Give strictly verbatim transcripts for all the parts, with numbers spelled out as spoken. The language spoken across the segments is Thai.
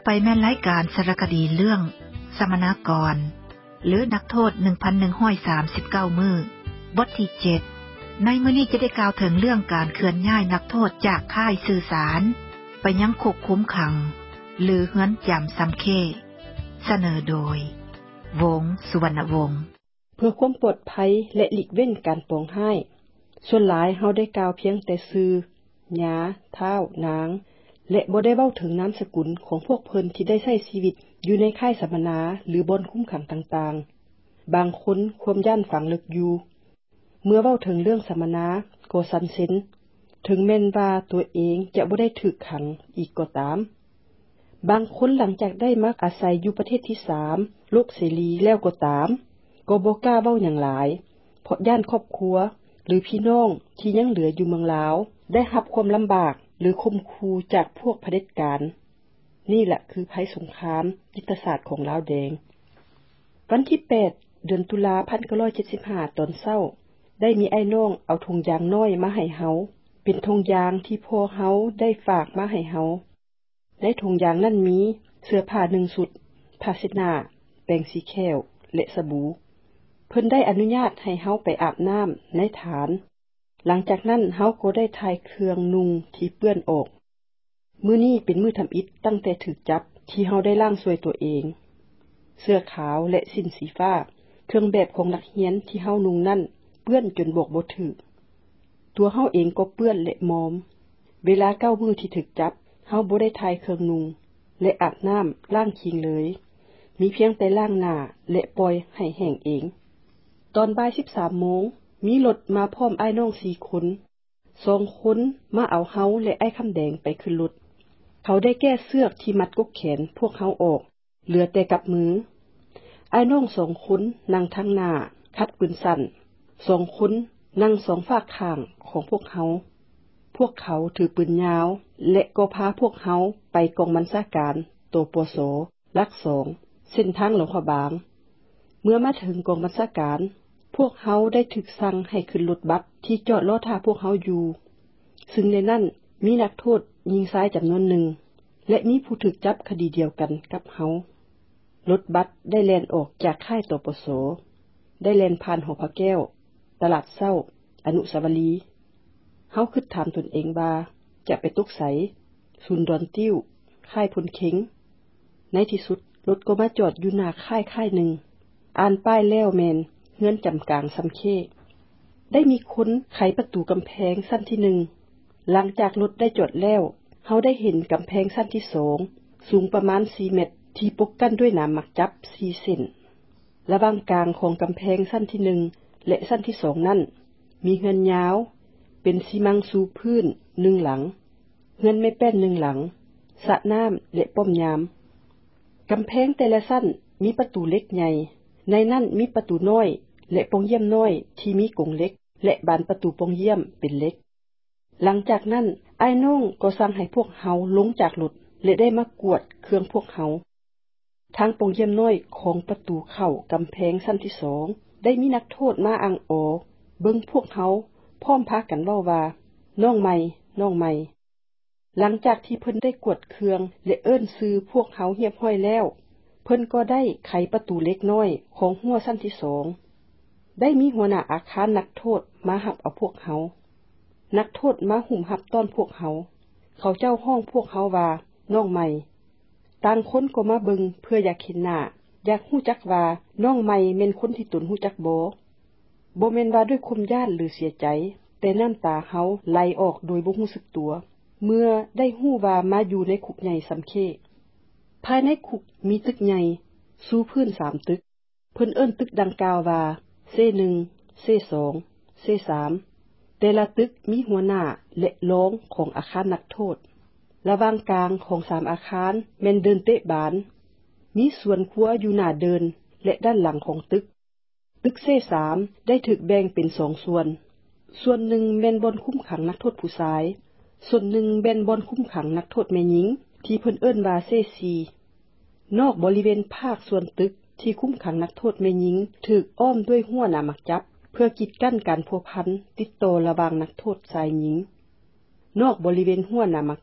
ไปแม่นรายการสารคดีเรื่องสมณกรหรือนักโทษ หนึ่งพันหนึ่งร้อยสามสิบเก้า มื้อบทที่เจ็ดในมื้อนี้จะได้กล่าวถึงเรื่องการเคลื่อนย้ายนักโทษจากค่ายสื่อสารไปยังคุกคุมขังหรือเรือนจำสำเขเสนอโดยวงศ์สุวรรณวงศ์เพื่อความปลอดภัยและหลีกเว้นการปองร้ายส่วนหลายเฮาได้กล่าวเพียงแต่ชื่อหญาท้าวนางและบ่ได้เว้าถึงนามสกุลของพวกเพิ่นที่ได้ใช้ชีวิตอยู่ในค่ายสัมมนาหรือบ่อนคุมขังต่างๆบางคนความย่านฝังลึกอยู่เมื่อเว้าถึงเรื่องสัมมนาก็สั่นเซ็นถึงแม้นว่าตัวเองจะบ่ได้ถูกขังอีกก็ตามบางคนหลังจากได้มาอาศัยอยู่ประเทศที่สามโลกเสรีแล้วก็ตามก็บ่กล้าเว้าหยังหลายเพราะย่านครอบครัวหรือพี่น้องที่ยังเหลืออยู่เมืองลาวได้รับความลำบากหรือข่มขู่จากพวกเผด็จการนี่แหละคือภัยสงครามยุทธศาสตร์ของลาวแดงวันที่แปดเดือนตุลาคมหนึ่งพันเก้าร้อยเจ็ดสิบห้าตอนเช้าได้มีไอ้น้องเอาถุงยางน้อยมาให้เฮาเป็นถุงยางที่พ่อเฮาได้ฝากมาให้เฮาในถุงยางนั้นมีเสื้อผ้าหนึ่งชุดผ้าเช็ดหน้าแปรงสีแค้วและสบู่เพิ่นได้อนุญาตให้เฮาไปอาบน้ำในฐานหลังจากนั้นเฮาก็ได้ทายเครื่องนุ่งที่เปื้อนออกมื้อนี้เป็นมื้อทำอิฐตั้งแต่ถูกจับที่เฮาได้ล้างช่วยตัวเองเสื้อขาวและสิ้นสีฟ้าเครื่องแบบของนักเรียนที่เฮานุ่งนั่นเปื้อนจนบอกบ่ถูกตัวเฮาเองก็เปื้อนและมอมเวลาเก้ามื้อที่ถูกจับเฮาบ่ได้ทายเครื่องนุ่งและอาบน้ำล้างคิงเลยมีเพียงแต่ล้างหน้าและปล่อยให้แห้งเองตอนบ่าย สิบสาม โมงมีรถมาพร้อมอ้ายน้องสี่คนสองคนมาเอาเฮาและอ้ายคำแดงไปขึ้นรถเขาได้แก้เสือกที่มัดกกแขนพวกเฮาออกเหลือแต่กับมืออ้ายน้องสองคนนั่งทางหน้าคัดปืนสั้นสองคนนั่งสองฝากข้างของพวกเฮาพวกเขาถือปืนยาวและก็พาพวกเฮาไปกองบัญชาการโตปสหลักสองเส้นทางหลวงพระบางเมื่อมาถึงกองบัญชาการพวกเฮาได้ถูกสั่งให้ขึ้นรถบัสที่จอดรอท่าพวกเฮาอยู่ซึ่งในนั้นมีนักโทษหญิงชายจำนวนหนึ่งและมีผู้ถูกจับคดีเดียวกันกับเฮารถบัสได้แล่นออกจากค่ายตปสได้แล่นผ่านหอพระแก้วตลาดเช้าอนุสาวรีย์เฮาคิดถามตนเองว่าจะไปตกไสศูนย์ดอนติ้วค่ายพลเข็งในที่สุดรถก็มาจอดอยู่หน้าค่ายค่ายหนึ่งอ่านป้ายแล้วแม่นเฮือนจำกลางสำเขได้มีคนไขประตูกำแพงสั้นที่หนึ่งหลังจากรถได้จอดแล้วเฮาได้เห็นกำแพงสั้นที่สองสูงประมาณสี่เมตรที่ปกกั้นด้วยหนามหมักจับสี่เส้นระหว่างกลางของกำแพงสั้นที่หนึ่งและสั้นที่สองนั้นมีเฮือนยาวเป็นซีมังสูพื้นหนึ่งหลังเฮือนไม้แป้นหนึ่งหลังสระน้ำและป้อมยามกำแพงแต่ละสั้นมีประตูเล็กใหญ่ในนั้นมีประตูน้อยและปองเยี่ยมน้อยที่มีกรงเล็กและบานประตูปองเยี่ยมเป็นเล็กหลังจากนั้นอ้ายน้องก็สั่งให้พวกเฮาลงจากรถและได้มากวดเครื่องพวกเฮาทางปองเยี่ยมน้อยของประตูเข้ากำแพงสั้นที่สองได้มีนักโทษมาอังออเบิ่งพวกเฮาพร้อมพากันเว้าว่าน้องใหม่น้องใหม่หลังจากที่เพิ่นได้กวดเครื่องและเอิ้นชื่อพวกเฮาเรียบร้อยแล้วเพิ่นก็ได้ไขประตูเล็กน้อยของหัวสั้นที่สองได้มีหัวหน้าอาคารนักโทษมารับเอาพวกเฮานักโทษมาหุ่มหับต้อนพวกเฮาเขาเจ้าห้องพวกเฮาว่าน้องใหม่ต่างคนก็มาเบิ่งเพื่ออยากเห็นหน้าอยากฮู้จักว่าน้องใหม่แม่นคนที่ตนฮู้จักบ่บ่แม่นว่าด้วยความย้านหรือเสียใจแต่น้ำตาเฮาไหลออกโดยบ่รู้สึกตัวเมื่อได้ฮู้ว่ามาอยู่ในคุกใหญ่สำเขภายในคุกมีตึกใหญ่สูงพื้นสามตึกเพิ่นเอิ้นตึกดังกล่าวว่าเซหนึ่งเซสองเซสามแต่ละตึกมีหัวหน้าและรองของอาคารนักโทษระหว่างกลางของสามอาคารแม่นเดินเตะบานมีสวนครัวอยู่หน้าเดินและด้านหลังของตึกตึกเซสามได้ถูกแบ่งเป็นสองส่วนส่วนหนึ่งแม่นบ่อนคุมขังนักโทษผู้ชายส่วนหนึ่งแม่นบ่อนคุมขังนักโทษแม่หญิงที่เพิ่นเอิ้นว่าเซซีนอกบริเวณภาคส่วนตึกที่คุมขังนักโทษแม่หญิงถูกอ้อมด้วยรั้วหน้าหมักจับเพื่อกีดกั้นการพัวพันติดต่อระหว่างนักโทษชายหญิงนอกบริเวณรั้วหน้าหมักจับ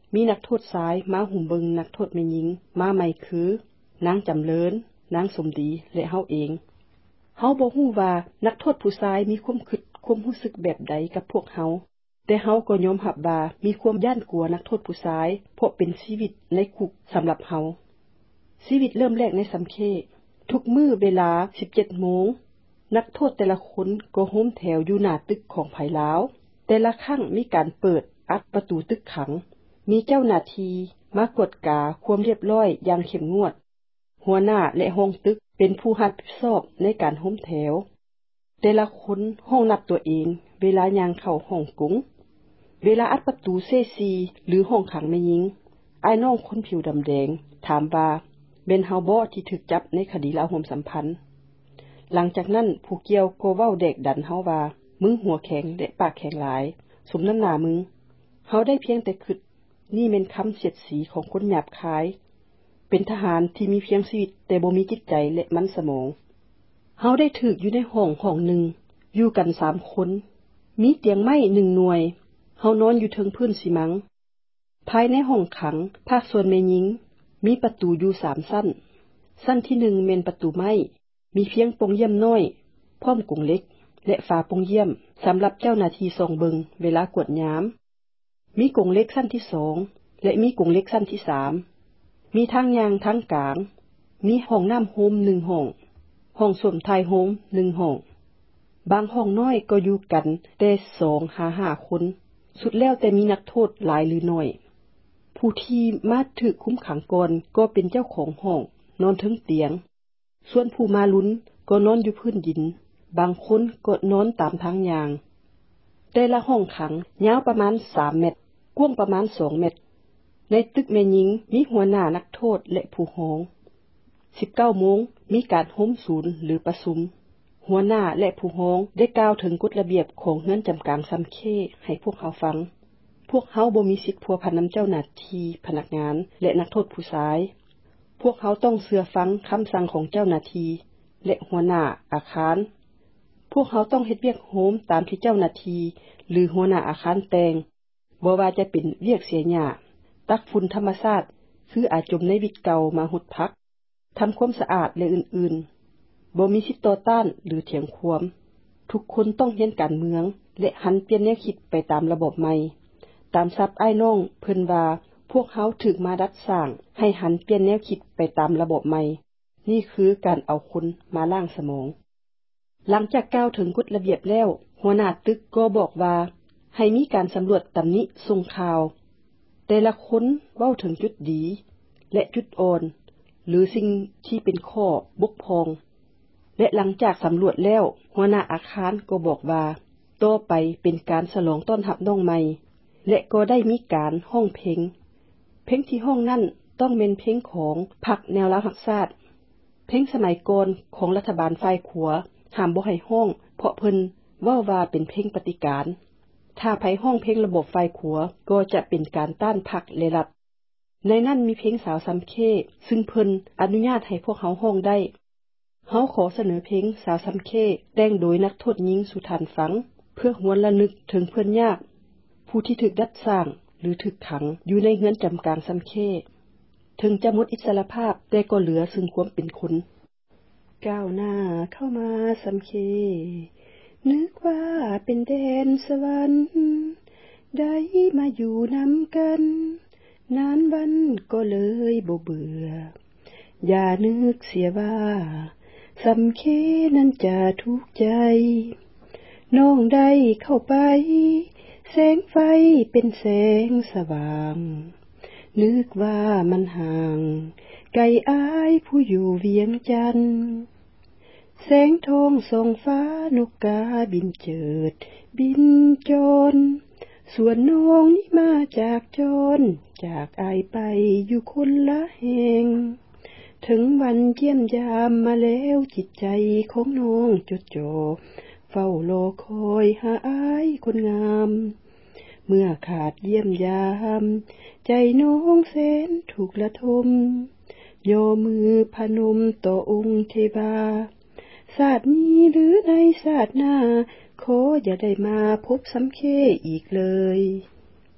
มีนักโทษชายมาหุ่มเบิงนักโทษแม่หญิงมาใหม่คือนางจำเริญนางสมดีและเฮาเองเฮาบ่ฮู้ว่านักโทษผู้ชายมีความคิดความรู้สึกแบบใดกับพวกเฮาแต่เฮาก็ยอมรับว่ามีความย้านกลัวนักโทษผู้ชายเพราะเป็นชีวิตในคุกสำหรับเฮาชีวิตเริ่มแรกในสำเคทุกมื้อเวลา สิบเจ็ดโมงนักโทษแต่ละคนก็โฮมแถวอยู่หน้าตึกของไผลาวแต่ละครั้งมีการเปิดอัดประตูตึกขังมีเจ้าหน้าที่มากดกาความเรียบร้อยอย่างเข้มงวดหัวหน้าและห้องตึกเป็นผู้รับผิดชอบในการโฮมแถวแต่ละคนห้องนับตัวเองเวลาย่างเข้าห้องกุงเวลาอัดประตูเซซีหรือห้องขังแม่หญิงอ้ายน้องคนผิวดำแดงถามว่าเป็นเฮาบ่ที่ถูกจับในคดีลาวโหมสัมพันธ์หลังจากนั้นผู้เกี่ยวก็เว้าแดกดันเฮาว่ามึงหัวแข็งและปากแข็งหลายสมน้ำหน้ามึงเฮาได้เพียงแต่คิดนี่แม่นคำเสียดสีของคนหยาบคายเป็นทหารที่มีเพียงชีวิตแต่บ่มีจิตใจและมันสมองเฮาได้ถูกอยู่ในห้องห้องหนึ่งอยู่กันสามคนมีเตียงไม้หนึ่งหน่วยเฮานอนอยู่เทิงพื้นสิมังภายในห้องขังภาคส่วนแม่หญิงมีประตูอยู่สามชั้นชั้นที่หนึ่งแม่นประตูไม้มีเพียงปงเยี่ยมน้อยพร้อมกรงเหล็กและฝาปงเยี่ยมสำหรับเจ้าหน้าที่ส่องเบิงเวลากวดยามมีกรงเหล็กชั้นที่สองและมีกรงเหล็กชั้นที่สามมีทางยางทางกลางมีห้องน้ำโฮมหนึ่งห้องห้องส้วมทายโฮมหนึ่งห้องบางห้องน้อยก็อยู่กันแต่สองหาห้าคนสุดแล้วแต่มีนักโทษหลายหรือน้อยผู้ที่มาถูกคุมขังก่อนก็เป็นเจ้าของห้องนอนถึงเตียงส่วนผู้มาลุ้นก็นอนอยู่พื้นดินบางคนก็นอนตามทางยางแต่ละห้องขังยาวประมาณสามเมตรกว้างประมาณสองเมตรในตึกแม่หญิงมีหัวหน้านักโทษและผู้ห้องสิบเก้าโมงมีการโฮมศูนย์หรือประชุมหัวหน้าและผู้ห้องได้กล่าวถึงกฎระเบียบของเรือนจำกลางซำเคให้พวกเขาฟังพวกเขาบ่มีสิทธิ์พัวพันนำเจ้าหน้าที่พนักงานและนักโทษผู้ชายพวกเขาต้องเชื่อฟังคำสั่งของเจ้าหน้าที่และหัวหน้าอาคารพวกเขาต้องเฮ็ดเวียกโฮมตามที่เจ้าหน้าที่หรือหัวหน้าอาคารแต่งบ่ว่าจะเป็นเวียกเสียหญ้าตักฝุ่นธรรมชาติคืออาจจมในวิตเก่ามาหดพักทำความสะอาดและอื่นๆบ่มีสิทธิ์ต่อต้านหรือเถียงความทุกคนต้องเรียนการเมืองและหันเปลี่ยนแนวคิดไปตามระบบใหม่ตามศัพท์อ้ายน้องเพิ่นว่าพวกเขาถูกมาดัดสร้างให้หันเปลี่ยนแนวคิดไปตามระบบใหม่นี่คือการเอาคนมาล้างสมองหลังจากกล่าวถึงกฎระเบียบแล้วหัวหน้าตึกก็บอกว่าให้มีการสำรวจตำหนิส่งข่าวแต่ละคนเว้าถึงจุดดีและจุดอ่อนหรือสิ่งที่เป็นข้อบกพร่องและหลังจากสำรวจแล้วหัวหน้าอาคารก็บอกว่าต่อไปเป็นการฉลองต้อนรับน้องใหม่และก็ได้มีการห้องเพลงเพลงที่ห้องนั้นต้องเป็นเพลงของพรรคแนวราษฎรชาติเพลงสมัยก่อนของรัฐบาลฝ่ายขวาห้ามบ่ให้ห้องเพราะเพิ่นเว้าว่าเป็นเพลงปฏิการถ้าไผห้องเพลงระบบฝ่ายขวาก็จะเป็นการต้านพรรคและรัฐในนั้นมีเพลงสาวซำเคซึ่งเพิ่นอนุญาตให้พวกเขาห้องได้เฮาขอเสนอเพลงสาวซำเคแต่งโดยนักโทษหญิงสุธานฟังเพื่อหวนระลึกถึงเพิ่นยากผู้ที่ถูกดัดสร้างหรือถูกขังอยู่ในเรือนจำกลางซำเคถึงจะหมดอิสรภาพแต่ก็เหลือซึ่งความเป็นคนก้าวหน้าเข้ามาซำเคนึกว่าเป็นแดนสวรรค์ได้มาอยู่นำกันนานวันก็เลยบ่เบื่ออย่านึกเสียว่าซำเคนั้นจะทุกข์ใจน้องได้เข้าไปแสงไฟเป็นแสงสว่างนึกว่ามันห่างไกลอายผู้อยู่เวียงจันทน์แสงทองส่องฟ้านกกาบินเจิดบินโจรส่วนน้องนี่มาจากโจรจากอายไปอยู่คนละแห่งถึงวันเยี่ยมยามมาแล้วจิตใจของน้องจดจ่อเฝ้ารอคอยหาอายคนงามเมื่อขาดเยี่ยมยามใจน้องแสนถูกละทมย่อมือพนมต่อองค์เทวาชาตินี้หรือในชาติหน้าขออย่าได้มาพบซ้ำเคอีกเลย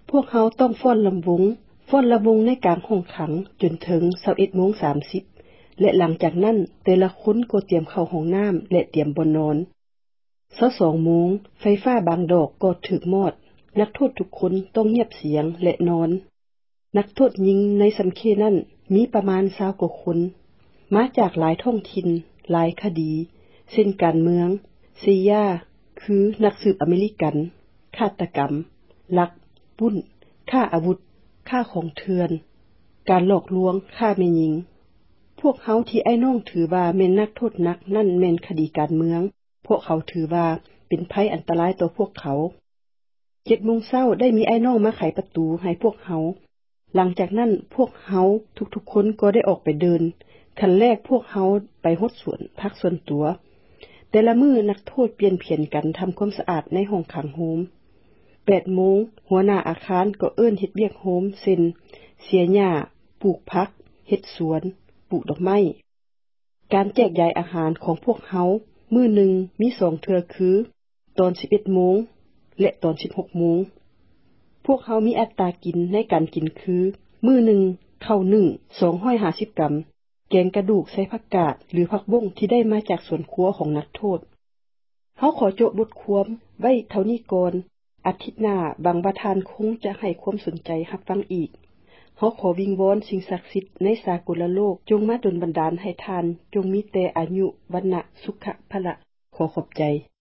พวกเขาต้องฟ้อนลำวงฟ้อนลำวงในกลางห้องขังจนถึง ยี่สิบเอ็ดโมงสามสิบ และหลังจากนั้นแต่ละคนก็เตรียมเข้าห้องน้ำและเตรียมบ่นอน ยี่สิบสองโมงไฟฟ้าบางดอกก็ถูกมอดนักโทษทุกคนต้องเงียบเสียงและนอนนักโทษหญิงในสัมเคนั้นมีประมาณยี่สิบกว่าคนมาจากหลายท้องถิ่นหลายคดีเช่นการเมือง ซี ไอ เอ คือนักสืบอเมริกันฆาตกรรมลักปุ้นฆ่าอาวุธฆ่าของเถื่อนการหลอกลวงฆ่าแม่หญิงพวกเขาที่ไอ้น้องถือว่าแม่นนักโทษนักนั่นแม่นคดีการเมืองพวกเขาถือว่าเป็นภัยอันตรายต่อพวกเขา เจ็ดโมงเช้าได้มีไอ้น้องมาไขประตูให้พวกเขาหลังจากนั้นพวกเขาทุกๆคนก็ได้ออกไปเดินขั้นแรกพวกเขาไปฮดสวนพักส่วนตัวแต่ละมื้อนักโทษเปลี่ยนเพียนกันทำความสะอาดในห้องขังโฮม แปดโมงหัวหน้าอาคารก็เอิ้นเฮ็ดเวียกโฮมเช่นเสียหญ้าปลูกผักเฮ็ดสวนปลูกดอกไม้การแจกจ่ายอาหารของพวกเขามื้อหนึ่งมีสองเทื่อคือตอน สิบเอ็ดโมงและตอน สิบหกโมงพวกเขามีอัตรากินในการกินคือมื้อหนึ่งข้าวนึ่งสองร้อยห้าสิบกรัมแกงกระดูกใส่ผักกาดหรือผักบ้งที่ได้มาจากสวนครัวของนักโทษเฮาขอโจบทความไว้เท่านี้ก่อนอาทิตย์หน้าบางประธานคงจะให้ความสนใจรับฟังอีกเฮาขอวิงวอนสิ่งศักดิ์สิทธิ์ในสากลโลกจงมาดลบันดาลให้ทานจงมีแต่อายุวรรณะสุขภละขอขอบใจ